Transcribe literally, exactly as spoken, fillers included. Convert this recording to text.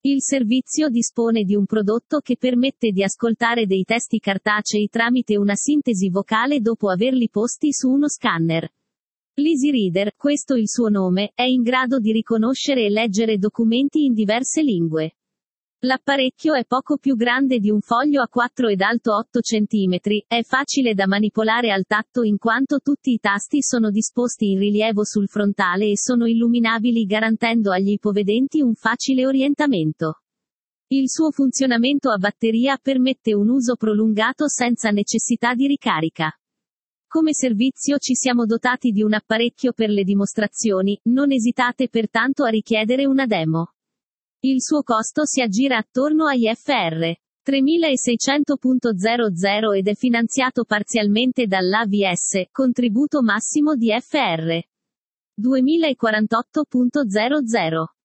Il servizio dispone di un prodotto che permette di ascoltare dei testi cartacei tramite una sintesi vocale dopo averli posti su uno scanner. L'Easy Reader, questo il suo nome, è in grado di riconoscere e leggere documenti in diverse lingue. L'apparecchio è poco più grande di un foglio A quattro ed alto otto centimetri, è facile da manipolare al tatto in quanto tutti i tasti sono disposti in rilievo sul frontale e sono illuminabili garantendo agli ipovedenti un facile orientamento. Il suo funzionamento a batteria permette un uso prolungato senza necessità di ricarica. Come servizio ci siamo dotati di un apparecchio per le dimostrazioni, non esitate pertanto a richiedere una demo. Il suo costo si aggira attorno agli F R tremilaseicento zero zero ed è finanziato parzialmente dall'A V S, contributo massimo di F R duemilaquarantotto zero zero.